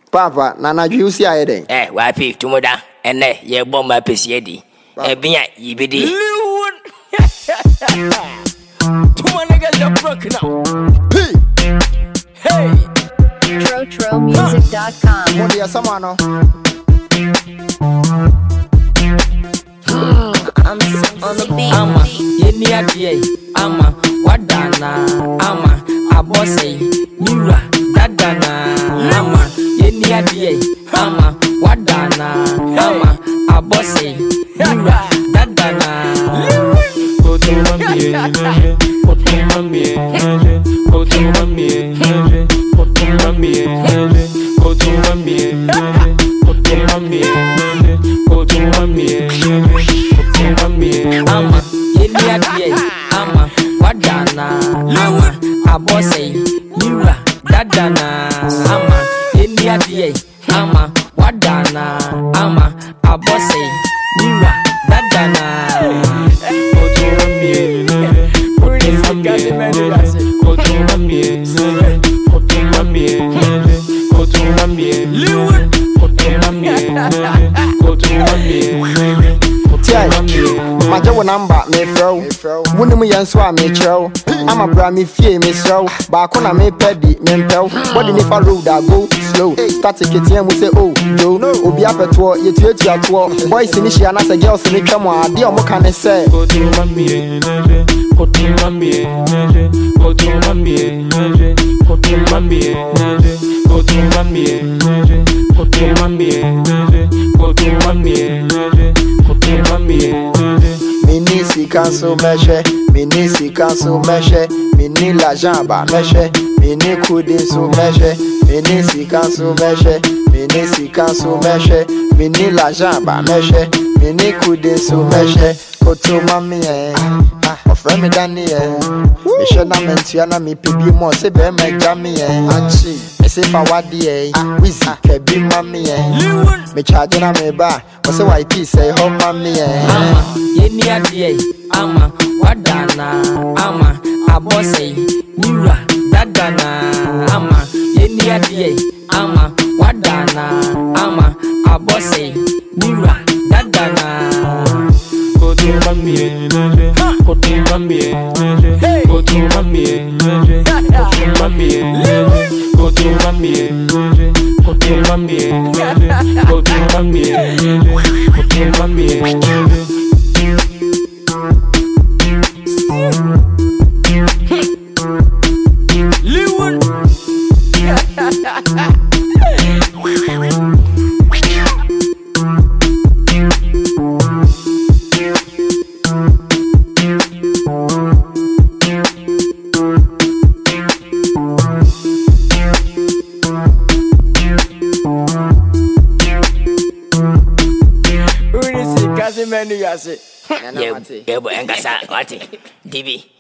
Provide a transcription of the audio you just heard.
Papa, Nana, you see I day. Wapi, Tumoda, and ye bomb my PC. Binya, ye be the Tumanaga, you're broken up. Hey, TroTroMusic.com. What do you someone? I'm on the beat. Ama, ye near the Ama, Wadana, Ama, Abose, Mira, Dadana, Ama, ye near the Ama, Wadana, Ama, Abose, Mira, Dadana. Go to Mami, go to Mami, go to Mami, go to Mami, go to Mami, go to Mami, go to Mami, Ama, ye near the Ama, Wadana, Ama, Abose, Mira, Dadana, Ama, ye near the Ama, Wadana, Ama, Abose, Mira, Dadana. go to Mami, go to Mami, go to Mami, go to Mami, go to Mami, go to Mami, go to Mami. Maja wo number me fro wonimu yenso a me chero ama bra me fie me sro ba ko na me pedi me mpel body ni fa road a go slow start ketia mu say oh jo obi apeto yetuatua to boys ni hia na say girls ni twam a de o mo ka ne say Go to Mami, go to Mami, go to Mami, go to Mami, go to Mami, go to Mami, go to Mami, go to Mami. Minisi cancel measure, minisi cancel measure, mini la jamba measure, mini kudin so measure, minisi cancel measure, minisi cancel measure, mini la jamba measure, mini kudin so measure, koto mami ofre me dani me she na mentia na me pebi mo se be me jami anchi me se fa wadi wizi kebi mami me charge na me ba o se YP say ho mami Ama, ye near the Ama, Wadana, Ama, Abose, Mira, Dadana, Ama, ye near the Ama, Wadana, Ama, Abose, Mira, Dadana. Go to Mami, go to Mami, go to Mami, go to Mami, go to Mami, go to Mami, go to Mami, go to Mami. Yeah, boy, and Gasa, what? DB.